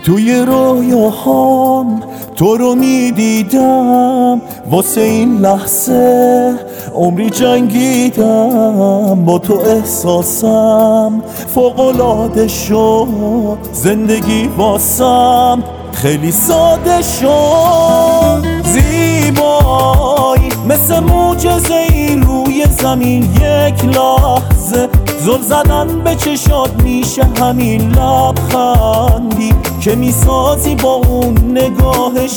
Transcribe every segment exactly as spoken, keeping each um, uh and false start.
توی رویاهام تو رو میدیدم، واسه این لحظه عمری جنگیدم. با تو احساسم فوق‌العاده شد، زندگی واسم خیلی ساده شد. زیبایی مثل معجزه‌ای روی زمین، یک لحظه زل زدن به چشات میشه همین لبخندی که میسازی با اون نگاه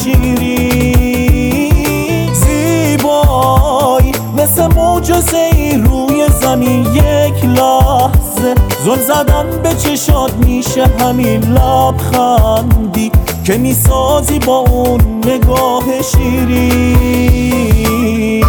شیرین. زیبایی مثل معجزه‌ای روی زمین، یک لحظه زل زدن به چشات میشه همین لبخندی که میسازی با اون نگاه شیرین.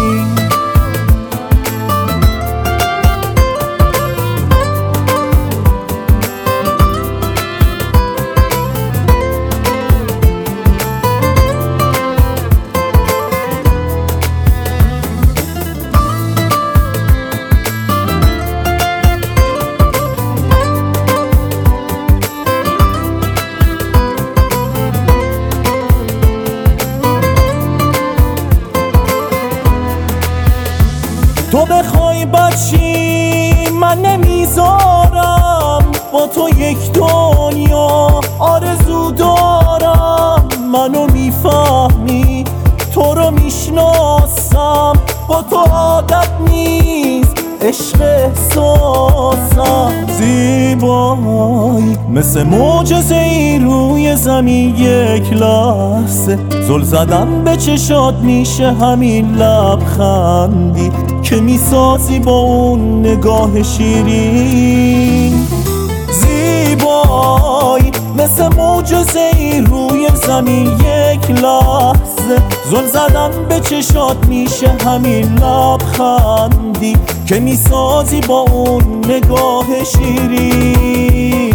تو بخوای بچی من نمیذارم، با تو یک دنیا آرزو دارم. منو میفهمی تو رو میشناسم، با تو عادت نیست عشق احساسم. زیبایی مثل معجزه‌ای روی زمین، یک لحظه زل زدن به چشات میشه همین لبخندی که میسازی با اون نگاه شیرین. زیبایی مثل معجزه‌ای روی زمین، یک لحظه زل زدن به چشات میشه همین لبخندی که میسازی با اون نگاه شیرین.